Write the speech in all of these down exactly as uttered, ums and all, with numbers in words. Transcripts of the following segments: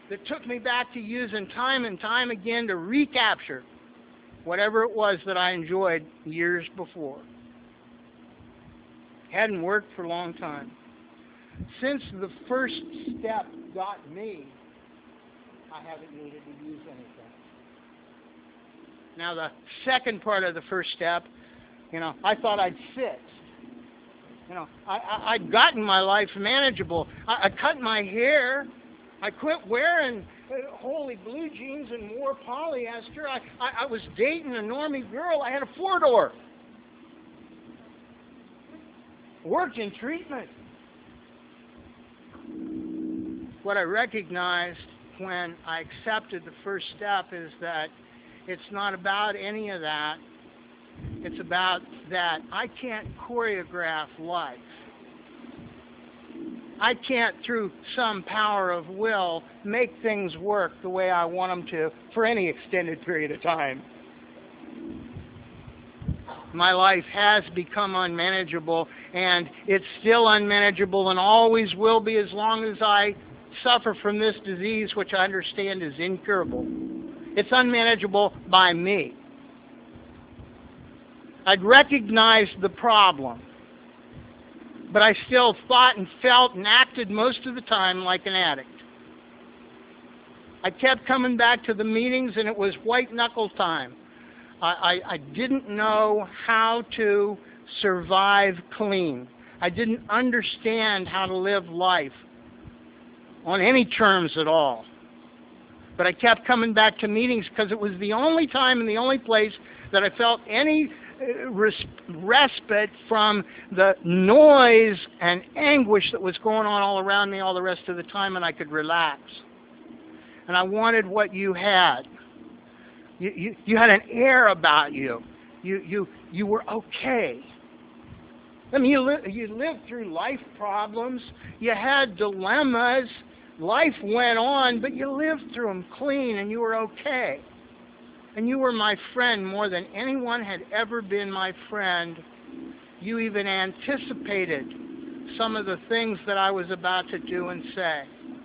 that took me back to using time and time again to recapture whatever it was that I enjoyed years before. Hadn't worked for a long time. Since the first step got me, I haven't needed to use anything. Now the second part of the first step, you know, I thought I'd fixed. You know, I, I, I'd gotten my life manageable. I, I cut my hair. I quit wearing uh, holy blue jeans and wore polyester. I, I, I was dating a normie girl. I had a four-door. Worked in treatment. What I recognized when I accepted the first step is that it's not about any of that. It's about that I can't choreograph life. I can't, through some power of will, make things work the way I want them to for any extended period of time. My life has become unmanageable, and it's still unmanageable and always will be as long as I suffer from this disease, which I understand is incurable. It's unmanageable by me. I'd recognized the problem, but I still thought and felt and acted most of the time like an addict. I kept coming back to the meetings, and it was white-knuckle time. I, I, I didn't know how to survive clean. I didn't understand how to live life on any terms at all. But I kept coming back to meetings because it was the only time and the only place that I felt any res respite from the noise and anguish that was going on all around me all the rest of the time, and I could relax. And I wanted what you had. You, you, you had an air about you. You, you, you were okay. I mean, you, li you lived through life problems. You had dilemmas. Life went on, but you lived through them clean, and you were okay. And you were my friend more than anyone had ever been my friend. You even anticipated some of the things that I was about to do and say.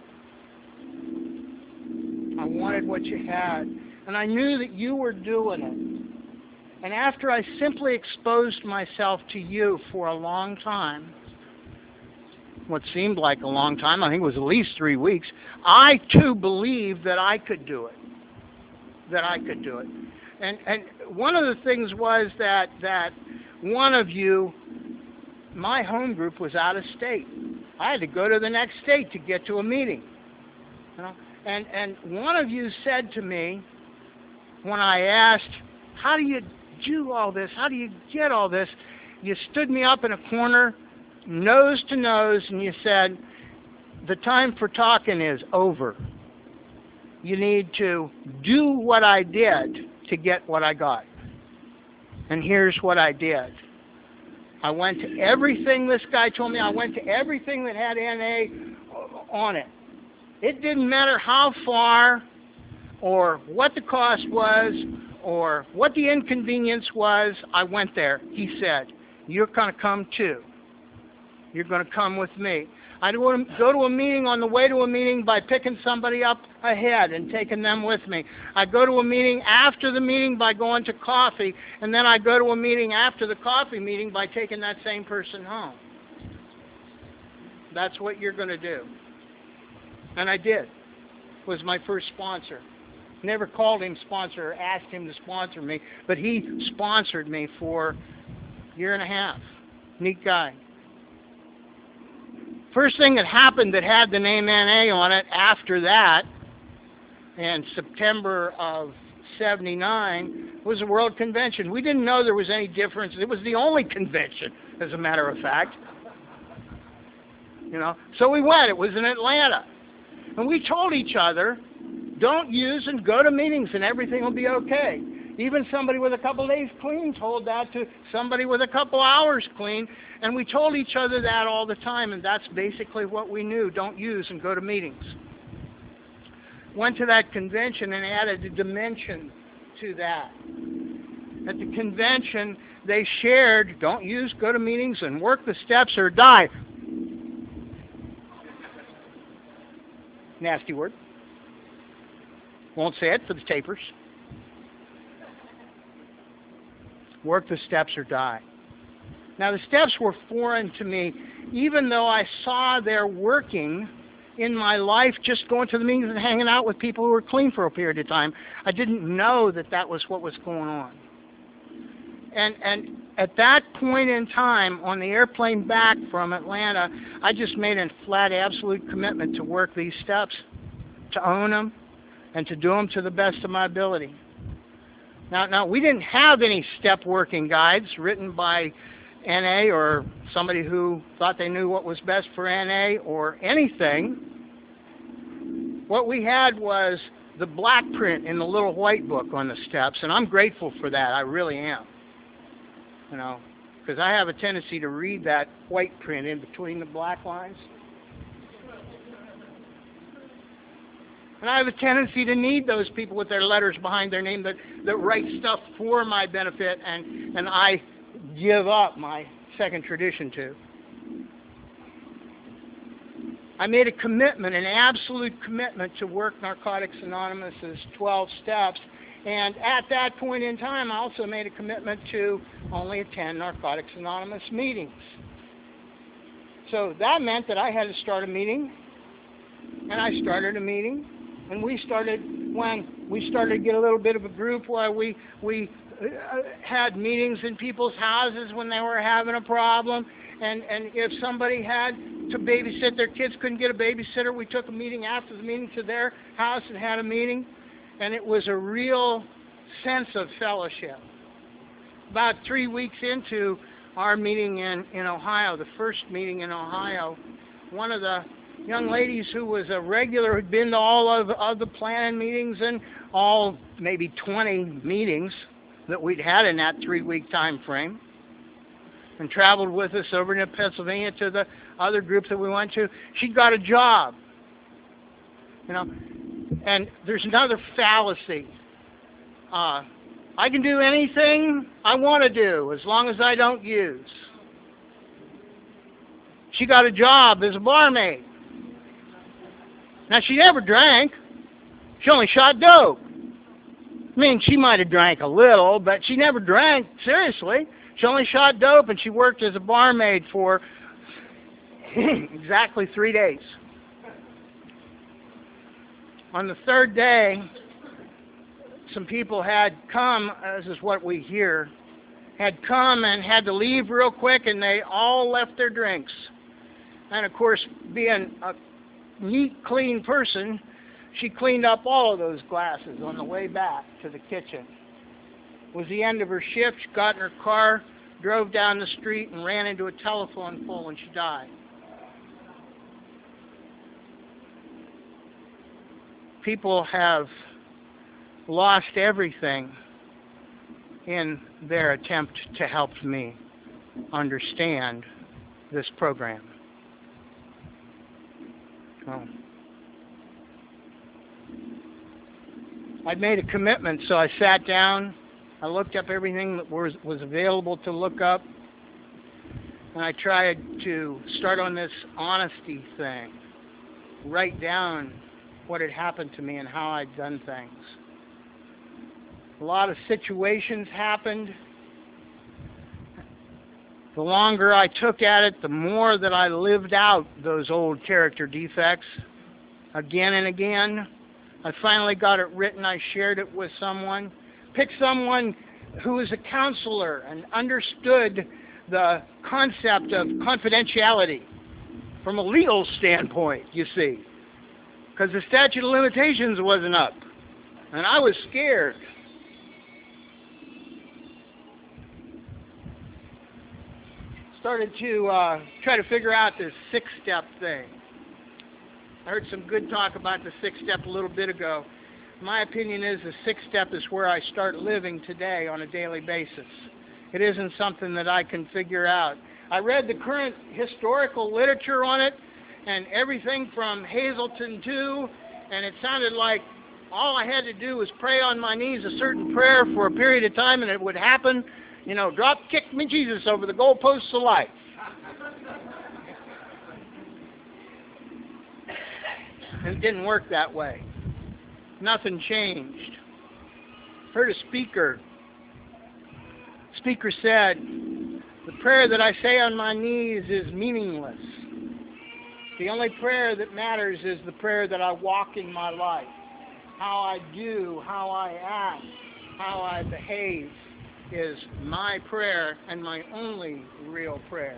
I wanted what you had, and I knew that you were doing it. And after I simply exposed myself to you for a long time, what seemed like a long time, I think it was at least three weeks, I too believed that I could do it. That I could do it. And and one of the things was that that one of you, my home group was out of state. I had to go to the next state to get to a meeting. You know? And and one of you said to me, when I asked, how do you do all this? How do you get all this? You stood me up in a corner, nose to nose, and you said, the time for talking is over. You need to do what I did to get what I got. And here's what I did. I went to everything this guy told me. I went to everything that had N A on it. It didn't matter how far or what the cost was or what the inconvenience was. I went there. He said, you're going to come too. You're going to come with me. I would go to a meeting on the way to a meeting by picking somebody up ahead and taking them with me. I go to a meeting after the meeting by going to coffee, and then I go to a meeting after the coffee meeting by taking that same person home. That's what you're going to do. And I did. Was my first sponsor. Never called him sponsor or asked him to sponsor me, but he sponsored me for a year and a half. Neat guy. First thing that happened that had the name N A on it after that, in September of seventy-nine, was a World Convention. We didn't know there was any difference. It was the only convention, as a matter of fact. You know, so we went. It was in Atlanta. And we told each other, don't use and go to meetings and everything will be okay. Even somebody with a couple days clean told that to somebody with a couple hours clean. And we told each other that all the time, and that's basically what we knew. Don't use and go to meetings. Went to that convention and added a dimension to that. At the convention, they shared, don't use, go to meetings, and work the steps or die. Nasty word. Won't say it for the tapers. Work the steps or die. Now, the steps were foreign to me, even though I saw their working in my life, just going to the meetings and hanging out with people who were clean for a period of time. I didn't know that that was what was going on. And and at that point in time, on the airplane back from Atlanta, I just made a flat, absolute commitment to work these steps, to own them, and to do them to the best of my ability. Now, now we didn't have any step working guides written by N A or somebody who thought they knew what was best for N A or anything. What we had was the black print in the little white book on the steps, and I'm grateful for that. I really am. You know, because I have a tendency to read that white print in between the black lines. And I have a tendency to need those people with their letters behind their name that, that write stuff for my benefit, and, and I give up my second tradition to. I made a commitment, an absolute commitment to work Narcotics Anonymous's twelve steps, and at that point in time I also made a commitment to only attend Narcotics Anonymous meetings. So that meant that I had to start a meeting, and I started a meeting, and we started, when we started to get a little bit of a group where we, we uh, had meetings in people's houses when they were having a problem, and, and if somebody had to babysit, their kids couldn't get a babysitter, we took a meeting after the meeting to their house and had a meeting, and it was a real sense of fellowship. About three weeks into our meeting in, in Ohio, the first meeting in Ohio, one of the young ladies who was a regular, who'd been to all of, of the planning meetings and all maybe twenty meetings that we'd had in that three-week time frame, and traveled with us over to Pennsylvania to the other groups that we went to. She got a job, you know. And there's another fallacy. Uh, I can do anything I want to do as long as I don't use. She got a job as a barmaid. Now, she never drank. She only shot dope. I mean, she might have drank a little, but she never drank, seriously. She only shot dope, and she worked as a barmaid for exactly three days. On the third day, some people had come, this is what we hear, had come and had to leave real quick, and they all left their drinks. And of course, being a neat, clean person, she cleaned up all of those glasses on the way back to the kitchen. It was the end of her shift. She got in her car, drove down the street, and ran into a telephone pole, and she died. People have lost everything in their attempt to help me understand this program. Oh. I'd made a commitment, so I sat down, I looked up everything that was, was available to look up, and I tried to start on this honesty thing, write down what had happened to me and how I'd done things. A lot of situations happened. The longer I took at it, the more that I lived out those old character defects again and again. I finally got it written. I shared it with someone. Picked someone who was a counselor and understood the concept of confidentiality from a legal standpoint, you see. Because the statute of limitations wasn't up. And I was scared. Started to uh, try to figure out this six-step thing. I heard some good talk about the six-step a little bit ago. My opinion is the six-step is where I start living today on a daily basis. It isn't something that I can figure out. I read the current historical literature on it, and everything from Hazleton to, and it sounded like all I had to do was pray on my knees a certain prayer for a period of time and it would happen. You know, drop kick me Jesus over the goalposts of life. And it didn't work that way. nothing changed. Heard a speaker. Speaker said, "The prayer that I say on my knees is meaningless. The only prayer that matters is the prayer that I walk in my life. How I do, how I act, how I behave is my prayer and my only real prayer."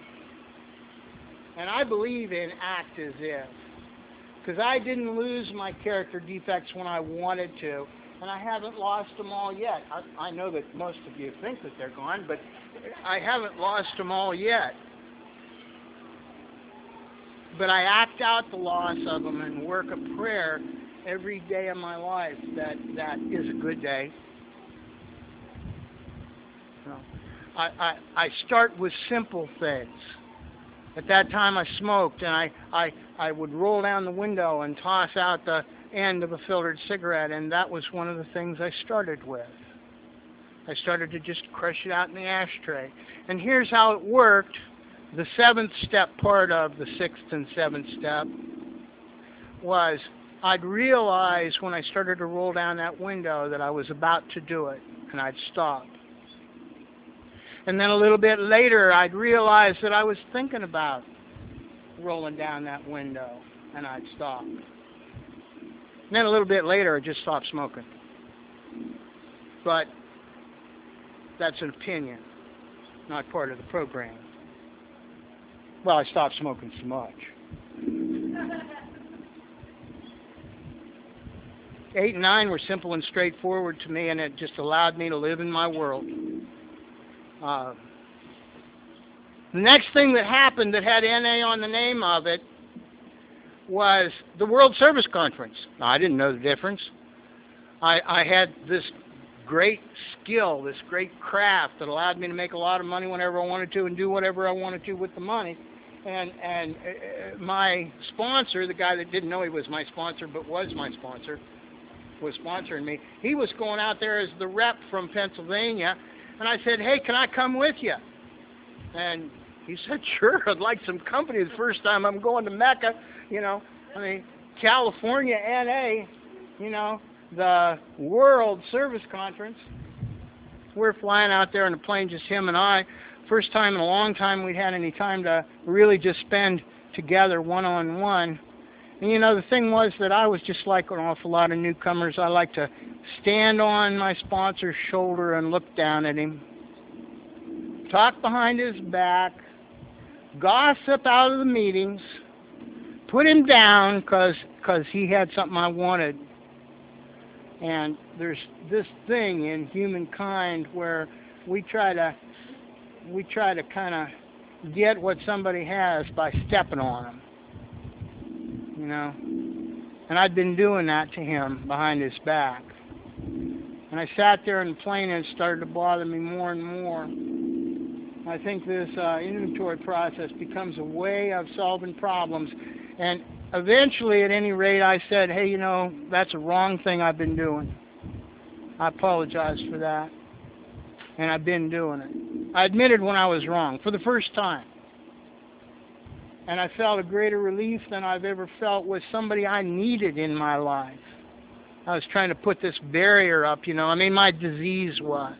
And I believe in act as if. Because I didn't lose my character defects when I wanted to. And I haven't lost them all yet. I, I know that most of you think that they're gone, but I haven't lost them all yet. But I act out the loss of them and work a prayer every day of my life that that is a good day. So I, I, I start with simple things. At that time I smoked, and I, I, I would roll down the window and toss out the end of a filtered cigarette, and that was one of the things I started with. I started to just crush it out in the ashtray. And here's how it worked. The seventh step part of the sixth and seventh step was I'd realize when I started to roll down that window that I was about to do it, and I'd stop. And then a little bit later, I'd realize that I was thinking about rolling down that window, and I'd stop. And then a little bit later, I'd just stop smoking. But that's an opinion, not part of the program. Well, I stopped smoking so much. Eight and nine were simple and straightforward to me, and it just allowed me to live in my world. Uh, the next thing that happened that had N A on the name of it was the World Service Conference. Now, I didn't know the difference. I, I had this great skill, this great craft that allowed me to make a lot of money whenever I wanted to and do whatever I wanted to with the money. And, and uh, my sponsor, the guy that didn't know he was my sponsor but was my sponsor, was sponsoring me. He was going out there as the rep from Pennsylvania. And I said, "Hey, can I come with you?" And he said, "Sure, I'd like some company the first time I'm going to Mecca." You know, I mean, California N A, you know, the World Service Conference. We're flying out there in a plane, just him and I. First time in a long time we'd had any time to really just spend together one-on-one. And, you know, the thing was that I was just like an awful lot of newcomers. I like to stand on my sponsor's shoulder and look down at him, talk behind his back, gossip out of the meetings, put him down because because he had something I wanted. And there's this thing in humankind where we try to we try to kind of get what somebody has by stepping on them. You know, and I'd been doing that to him behind his back. And I sat there in the plane and it started to bother me more and more. I think this uh, inventory process becomes a way of solving problems. And eventually, at any rate, I said, "Hey, you know, that's a wrong thing I've been doing. I apologize for that." And I've been doing it. I admitted when I was wrong for the first time. And I felt a greater relief than I've ever felt with somebody I needed in my life. I was trying to put this barrier up, you know. I mean, my disease was.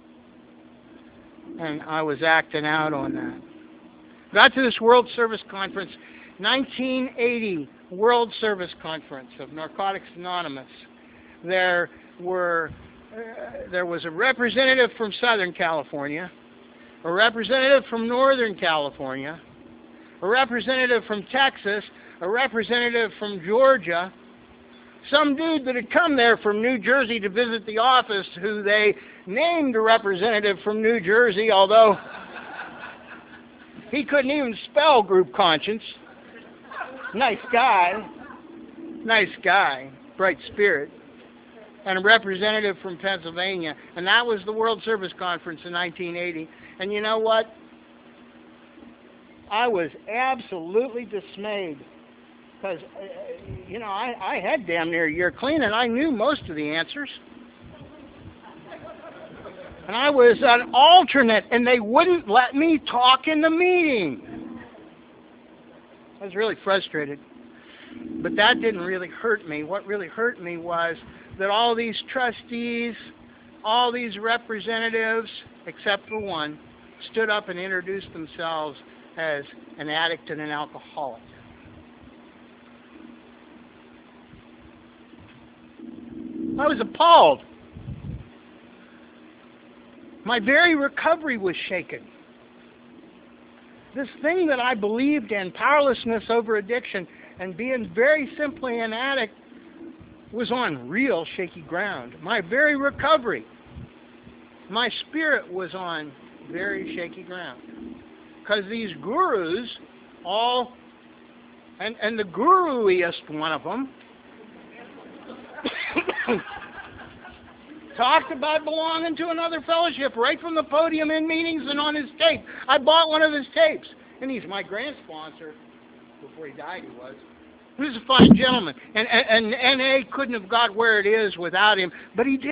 And I was acting out on that. Got to this World Service Conference, nineteen eighty World Service Conference of Narcotics Anonymous. There were, uh, there was a representative from Southern California, a representative from Northern California, a representative from Texas, a representative from Georgia, some dude that had come there from New Jersey to visit the office who they named a representative from New Jersey, although he couldn't even spell group conscience. Nice guy. Nice guy. Bright spirit. And a representative from Pennsylvania. And that was the World Service Conference in nineteen eighty. And you know what? I was absolutely dismayed because, uh, you know, I, I had damn near a year clean and I knew most of the answers. And I was an alternate and they wouldn't let me talk in the meeting. I was really frustrated. But that didn't really hurt me. What really hurt me was that all these trustees, all these representatives, except for one, stood up and introduced themselves as an addict and an alcoholic. I was appalled. My very recovery was shaken. This thing that I believed in, powerlessness over addiction, and being very simply an addict, was on real shaky ground. My very recovery, my spirit was on very shaky ground. Because these gurus, all, and, and the guru-iest one of them, talked about belonging to another fellowship right from the podium in meetings and on his tape. I bought one of his tapes, and he's my grand sponsor. Before he died, he was. He was a fine gentleman, and, and, and N A couldn't have got where it is without him, but he did.